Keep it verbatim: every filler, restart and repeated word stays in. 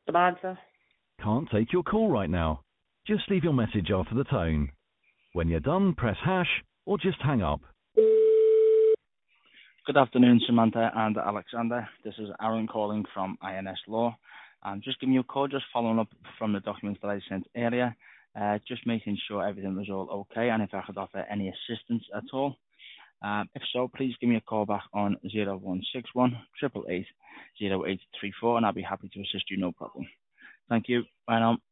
Samantha. Can't take your call right now. Just leave your message after the tone. When you're done, press hash or just hang up. Good afternoon, Samantha and Alexander. This is Aaron calling from I N S Law. I'm just giving you a call, just following up from the documents that I sent earlier, uh, just making sure everything was all okay and if I could offer any assistance at all. Um, if so, please give me a call back on zero one six one, eight eight eight, zero eight three four and I'll be happy to assist you, no problem. Thank you. Bye now.